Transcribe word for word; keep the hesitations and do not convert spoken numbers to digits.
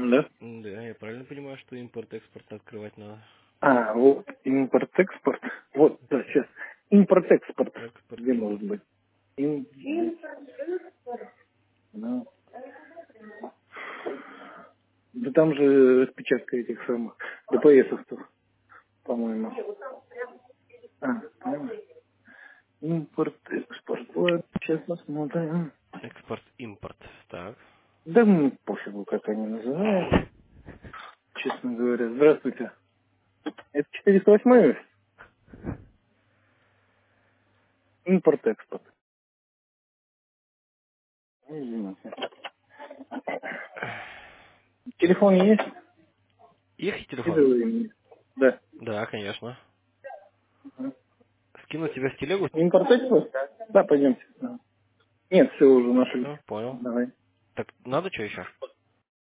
Да. М, Да, я правильно понимаю, что импорт-экспорт открывать надо? А, вот, импорт-экспорт. Вот, да, сейчас. Импорт-экспорт. Где может Экспорт-импорт. быть? Им... Да. Да там же распечатка этих самых ДПСов-то, по-моему. А, понимаешь? Импорт-экспорт. Вот, сейчас посмотрим. Экспорт-импорт. Так. Да мне пофигу, как они называются, честно говоря. Здравствуйте. Это четыреста восемь? Импорт-экспорт. Извините. Телефон есть? Их И телефон? времени. Да. Да, конечно. Скинуть тебя в телегу? Импорт-экспорт? Да, пойдемте. Да. Нет, все уже нашли. Все, понял. Давай. Так, надо что еще?